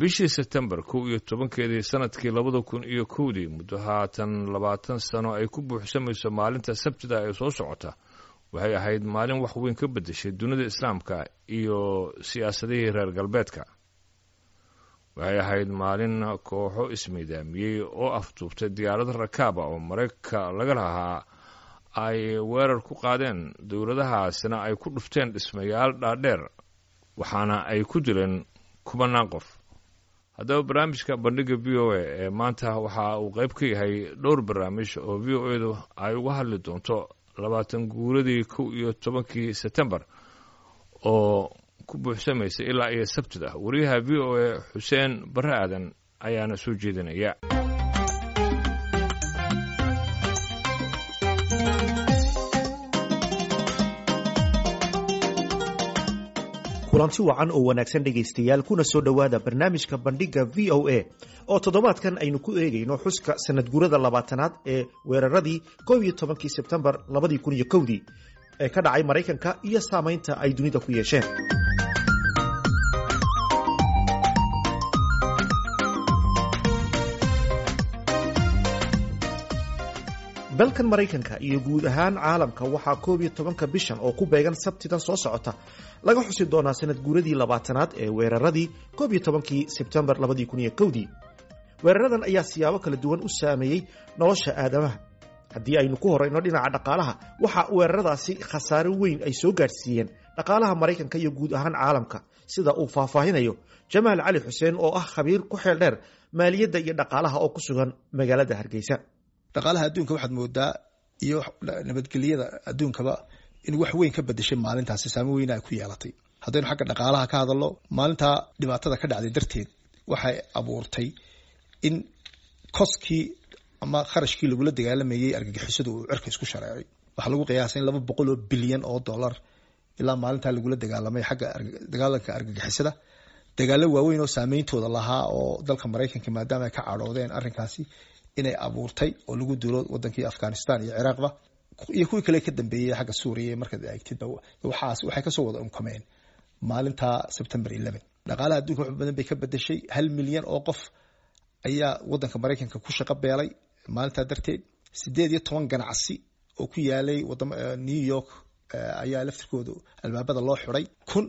bishii September 11 sanadkii 2001 muddo haatan 20 sano ay ku buuxsamayso maalinta Sabtida ee soo socota waxay ahayd maalin wax weyn ka bedeshay dunida Islaamka iyo siyaasadihii reer galbeedka waxay ahayd maalin kooxo ismiidaamiyay oo afduubtay diyaarad rakaab oo Mareykanka laga lahaa ay weerar ku qaadeen dawladahaasina ay ku dhufteen dhismayaal dhaadheer waxaana ay ku dileen kumanaan qof haddaba barnaamijka bandhiga VOA ee maanta waxa uu qayb ka yahay dhowr barnaamij oo VOA-du ay uga hadli doonto 20 guuradii 11 September oo ku buuxsamaysa ilaa iyo Sabtida wariyaha VOA Xuseen Barre Aadan ayaana soo jeedinaya kulanti wacan oo wanaagsan dhageystayaal kuna soo dhawaada barnaamijka bandhiga VOA oo toddobaadkan aynu ku eegayno xuska sanad guurada 20aad ee weeraradii 11 September 2001 ee ka dhacay Mareykanka iyo saameynta ay dunida ku yeesheen. dalkan Mareykanka iyo guud ahaan caalamka waxaa 11 bishan oo ku beegan Sabtidan soo socota laga xusi doonaa sanad guuradii 20aad ee weeraradii 11 September 2001 weeraradan ayaa siyaabo kala duwan u saameeyay nolosha aadamaha haddii aynu ku horeyno dhinaca dhaqaalaha waxa weeraradaasi khasaare weyn ay soo gaarsiiyeen dhaqaalaha Mareykanka iyo guud ahaan caalamka sida uu faahfaahinayo Jamaal Cali Xuseen oo ah khabiir ku xeel dheer maaliyadda iyo dhaqaalaha oo ku sugan magaalada Hargeysa. dhaqaalaha adduunka waxaad moodaa iyo nabadgelyada adduunkaba in wax weyn ka bedeshay maalintaasi saameyn weyn ay ku yeelatay haddaynu xagga dhaqaalaha ka hadalno maalinta dhibaatada ka dhacday darteed waxay abuurtay in koskii ama kharashkii lagula dagaalamayay argagixisadu uu cirka isku shareecay waxaa lagu qiyaasay in 200 bilyan oo dollar ilaa maalinta lagula dagaalamay xagga dagaalanka argagixisada dagaalo waaweyn oo saameyntooda lahaa oo dalka Mareykanka maadaama ay ka cadhoodeen arrinkaasi inay abuurtay oo lagu dilo wadankii Afghanistan iyo Iraqba iyo kuwii kale ka dambeeyay xagga Suuriya markaad eegtid waxay ka soo wada unkameen maalinta September 11 dhaqaalaha adduunka wax badan bay ka bedeshay 1 milyan oo qof ayaa wadanka Mareykanka ku shaqo beelay maalinta darteed 18 ganacsi oo ku yaalay wadamada New York ayaa laftirkooda albaabada loo xiray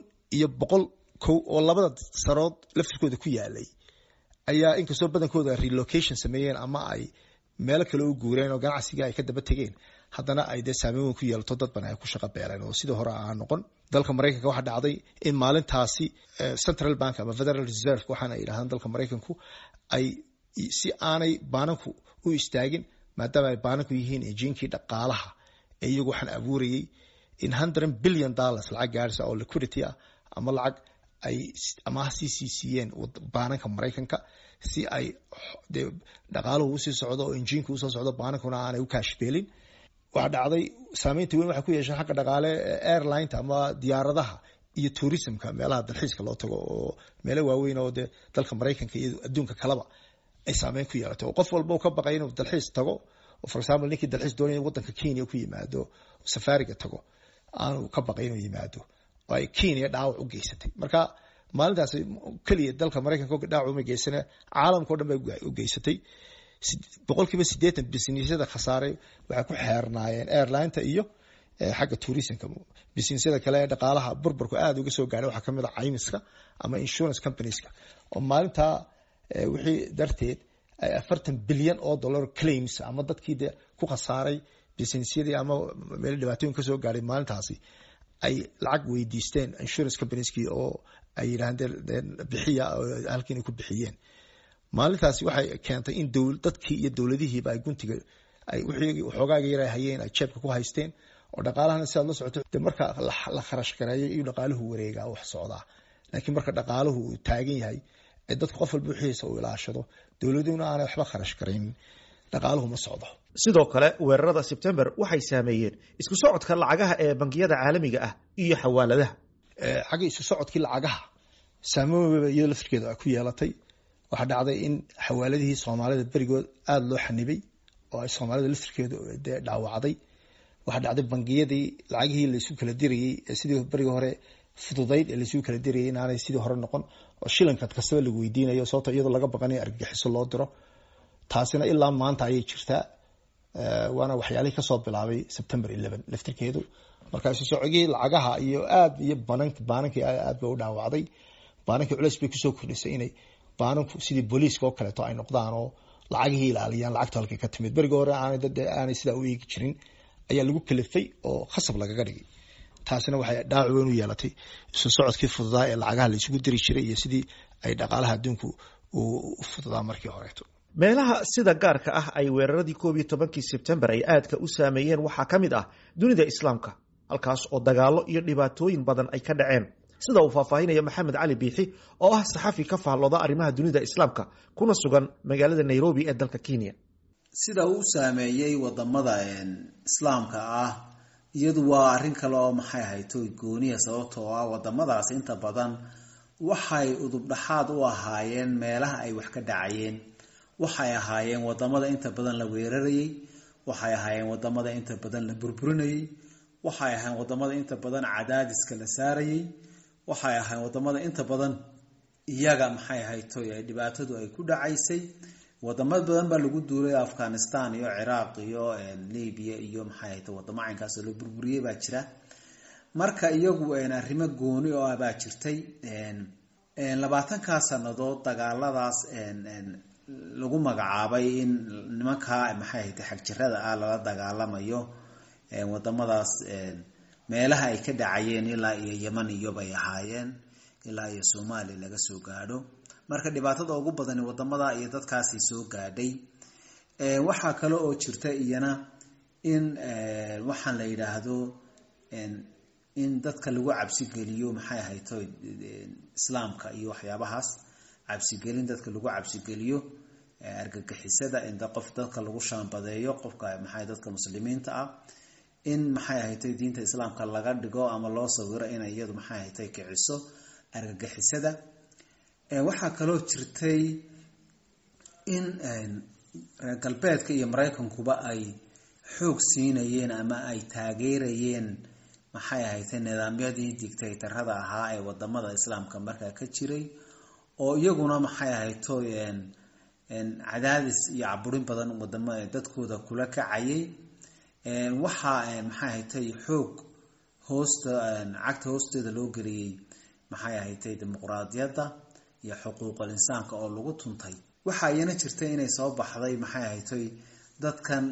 1,100 oo labada sarood laftirkooda ku yaalay ayaa inkastoo badankooda relocation sameeyeen ama ay meel kale u guureen oo ganacsiga ay ka daba tageen haddana ay saameyn ku yeelato dad badan ay ku shaqo beeleen oo sidoo hore aan noqon dalka Mareykanka waxa dhacday in maalintaasi Central Bank ama Federal Reserve waxaana ay yiraahdaan dalka Mareykanku ay si aanay baananku u istaagin maadaama ay baananku yihiin ejinkii dhaqaalaha ee iyagu waxaan abuurayay in $100 billion lacag gaaraysa oo liquidity ah ama lacag ay ama CCCN baananka Mareykanka si ay dhaqaaluhu u sii socdo oo injiinku u soo socdo baanankuna aanay u kaash beelin waxa dhacday saameynta weyn waxa ku yeeshay xagga dhaqaale airline ama diyaaradaha iyo tourismka meelaha dalxiiska loo tago oo meelo waaweyn oo dalka Mareykanka iyo adduunka kaleba ay saameyn ku yeelato qof walba ka baqay inuu dalxiis tago oo for example ninkii dalxiis doonaya wadanka Kenya ku yimaado safariga tago aanu ka baqay inuu yimaado ay Kenya dhaawac u geysatay marka maalintaas kaliya dalka Mareykanka dhaawac u geysana caalamka oo dhan bay u geysatay 80% businessyada khasaaray waxay ku xeernaayeen airline-ta iyo xagga tourismka businessyada kale ee dhaqaalaha burburku aad uga soo gaaray waxa kamid ah caymiska ama insurance companieska oo maalinta wixii darteed ay 40 bilyan oo dollar claims ama dadkii ku khasaaray businessyadii ama meel dhibaatooyin ka soo gaaray maalintaasi ay lacag weydiisteen insurance companieski oo ay yiraahdeen bixiya halkii ay ku bixiyeen maalintaasi waxay keentay in dadkii iyo dawladihiiba ay guntiga ay wixii xogaaga yaray hayeen ay jeebka ku haysteen oo dhaqaalahana si aad la socoto marka la kharash gareeyo iyo dhaqaaluhu wareega wax socda laakiin marka dhaqaaluhu uu taagan yahay ee dadku qof walba wixiisa uu ilaashado dawladuna aanay waxba kharash gareyn dhaqaaluhu ma socdo sidoo kale weerarada September waxay saameeyeen isku socodka lacagaha ee bangiyada caalamiga ah iyo xawaaladaha xagga isku socodkii lacagaha saameyn iyo laftirkeeda ku yeelatay waxa dhacday in xawaaladihii Soomaalida barigood aad loo xanibay oo ay Soomaalida laftirkeeda dhaawacday waxa dhacday bangiyadii lacagihii la isku kala dirayay sidii bariga hore fududayd ee lasuu kala dirayay inaanay sidii hore noqon oo shilinka kastaba lagu weydiinayo sababta iyadoo laga baqanayo argagixiso loo diro taasina ilaa maanta ayay jirtaa waana waxyaalihii kasoo bilaabay September 11 laftirkeedu markaas socogii lacagaha iyo aad iyo banankii aad bay u dhaawacday banankii culays bay kusoo kordhisay inay bananku sidii booliiska oo kaleeto ay noqdaan oo lacagihii ilaaliyaan lacagta halkii ka timid bariga hore aanay sidaa u eegi jirin ayaa lagu kalifay oo khasab lagaga dhigay taasina waxay dhaawac weyn u yeelatay isu socodkii fududaa ee lacagaha la isugu diri jiray iyo sidii ay dhaqaalaha adduunku u fududaa markii horeeto meelaha sida gaarka ah ay weeraradii 11 September ay aadka u saameeyeen waxaa ka mid ah dunida islaamka halkaas oo dagaalo iyo dhibaatooyin badan ay ka dhaceen sida uu faahfaahinaya Maxamed Cali Biixi oo ah saxafi ka faallooda arrimaha dunida islaamka kuna sugan magaalada Nairobi ee dalka Kenya sida uu saameeyay wadamada islaamka ah iyadu waa arrin kale oo maxay ahayd gooniya sababtoo ah wadamadaas inta badan waxay udub dhaxaad u ahaayeen meelaha ay wax ka dhacayeen waxay ahaayeen wadamada inta badan la weerarayay waxay ahaayeen wadamada inta badan la burburinayay waxay ahaayeen wadamada inta badan cadaadiska la saarayay waxay ahaayeen wadamada inta badan iyaga maxay ahayd dhibaatadu ay ku dhacaysay wadamo badan baa lagu duulay Afghanistan iyo Iraq iyo Libya iyo maxay ahayd wadamo caynkaas oo la burburiyay baa jira marka iyagu arrimo gooni oo baa jirtay 20 sanadood dagaaladaas lagu magacaabay in nimanka maxay ahayd xagjirada lala dagaalamayo wadamadaas meelaha ay ka dhacayeen ilaa iyo Yemen iyo bay ahaayeen ilaa iyo Soomaaliya laga soo gaadho marka dhibaatada ugu badan wadamada iyo dadkaasi soo gaadhay waxa kale oo jirta iyana in waxaan la yiraahdo in dadka lagu cabsi geliyo maxay ahayd islaamka iyo waxyaabahaas cabsi gelin dadka lagu cabsi geliyo argagixisada in dadka lagu shaambadeeyo qofka maxay dadka muslimiinta ah in maxay ahayd diinta islaamka laga dhigo ama loo sawiro in iyadu maxay ahayd kiciso argagixisada waxa kale oo jirtay in galbeedka iyo Mareykankuba ay xoog siinayeen ama ay taageerayeen maxay ahayd nidaamyadii dictatorada ahaa ee wadamada islaamka markaa ka jiray oo iyaguna maxay ahayd cadaadis iyo caburin badan wadamada dadkooda kula kacayay waxa maxay ahayd xoog hoosta cagta hoosteeda loo geliyay maxay ahayd dimuqraadiyadda iyo xuquuqul insaanka oo lagu tuntay waxa ayana jirtay inay soo baxday maxay ahayd dadkan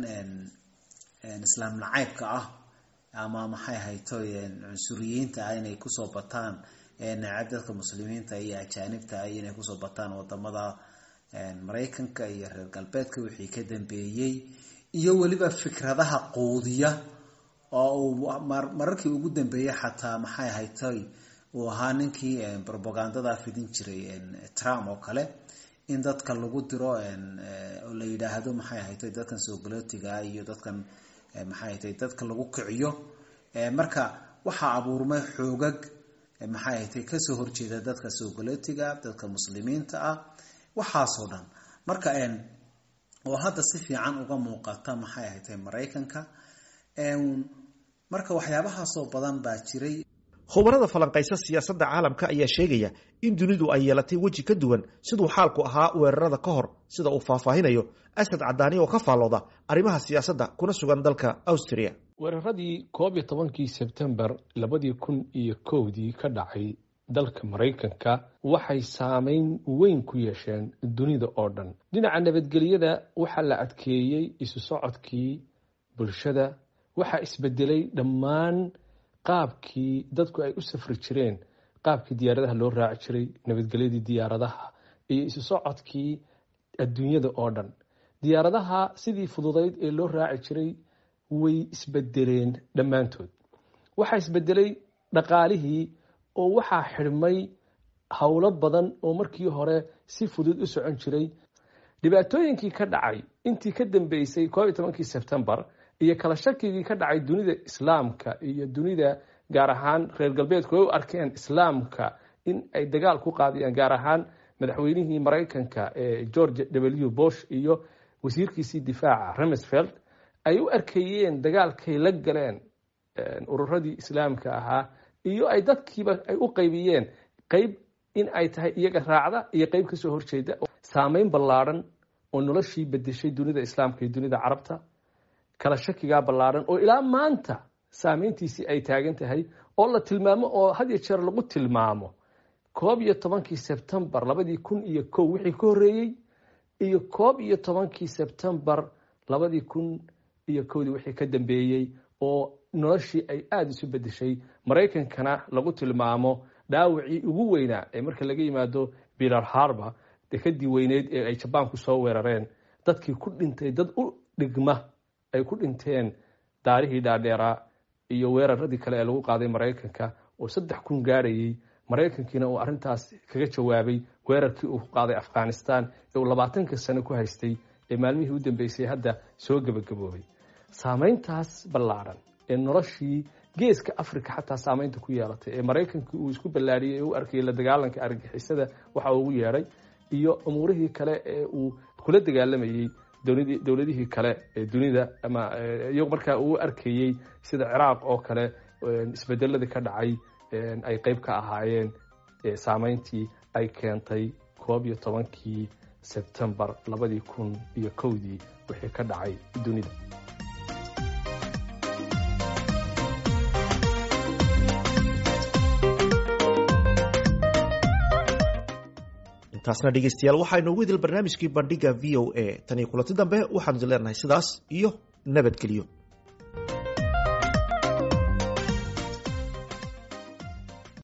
islaam nacaybka ah ama maxay ahayd cunsuriyiinta inay ku soo bataan nacab dadka muslimiinta iyo ajaanibta inay ku soo bataan wadamada Mareykanka iyo reer galbeedka wixii ka dambeeyay iyo waliba fikradaha qoodiya oo mararkii ugu dambeeyay xataa maxay ahayd oo ahaa ninkii propagandada fidin jiray Trump oo kale in dadka lagu diro oo la yiraahdo maxay ahayd dadkan soo galootiga iyo dadkan maxay ahayd dadka lagu kiciyo marka waxa abuurmay xoogag maxay ahayd ka soo horjeeda dadka soo galootiga dadka muslimiinta ah waxa soo dhan marka oo hadda si fiican uga muuqata maxay ahayd Mareykanka marka waxyaabaha soo badan baa jiray khubarada falanqaysa siyaasadda caalamka ayaa sheegaya in dunidu ay yeelatay waji ka duwan sidoo xaalku ahaa weerarada ka hor sida uu faahfaahinayo Asad Cadaani oo ka faallooda arrimaha siyaasadda kuna sugan dalka Austria weeraradii 11 September 2001 ka dhacay dalka Mareykanka waxay saameyn weyn ku yeesheen dunida oo dhan dhinaca nabadgelyada waxa la adkeeyay isu socodkii bulshada waxa isbedelay dhammaan qaabkii dadku ay u safri jireen qaabkii diyaaradaha loo raaci jiray nabadgelyadii diyaaradaha iyo isu socodkii adduunyada oo dhan diyaaradaha sidii fududeyd ee loo raaci jiray way isbedeleen dhammaantood waxa isbedelay dhaqaalihii oo waxa xirmay hawlo badan oo markii hore si fudud u socon jiray dhibaatooyinkii ka dhacay intii ka dambeysay 11 September iyo kala shakigii ka dhacay dunida islaamka iyo dunida gaar ahaan reer galbeedku ay u arkeen islaamka in ay dagaal ku qaadiyaan gaar ahaan madaxweynihii Mareykanka George W Bush iyo wasiirkiisii difaaca Rumsfeld ay u arkayeen dagaalkay la galeen ururadii islaamka ahaa iyo ay dadkiiba ay u qaybiyeen qayb in ay tahay iyaga raacda iyo qayb kasoo horjeeda. Saameyn ballaaran oo noloshii bedeshay dunida islaamka iyo dunida carabta, kala shakigaa ballaaran oo ilaa maanta saameyntiisii ay taagan tahay, oo la tilmaamo oo had iyo jeer lagu tilmaamo 11 Sebtembar 2001 wixii ka horeeyay iyo 11 Sebtembar 2001 wixii ka dambeeyay, oo noloshii ay aad isu bedeshay. Mareykankana lagu tilmaamo dhaawacii ugu weynaa ee marka laga yimaado Pearl Harbor dekadii weyneed ee ay Jabaanku soo weerareen, dadkii ku dhintay dad u dhigma ay ku dhinteen daarihii dhaadheeraa iyo weeraradii kale ee lagu qaaday Mareykanka oo 3,000 gaarayay. Mareykankiina uu arrintaas kaga jawaabay weerarkii uu qaaday Afghanistan ee uu 20 sano ku haystay ee maalmihii u dambeysay hadda soo gabagaboobay. Saameyntaas ballaaran ee noloshii geeska Afrika xataa saameynta ku yeelatay ee Mareykanku uu isku ballaariyay ee uu arkay la dagaalanka argagixisada waxa uu yeeray iyo umurihii kale ee uu kula dagaalamayay dowladihii kale ee dunida, ama iyagu markaa uu arkayay sida Ciraaq oo kale isbedeladii ka dhacay ay qayb ka ahaayeen saameyntii ay keentay 11 Sebtembar 2001 wixii ka dhacay dunida. intaasna dhegeystayaal waxaa inoogu idil barnaamijkii bandhiga VOA tan iyo kulanti dambe waxaanu idin leenahay sidaas iyo nabadgelyo.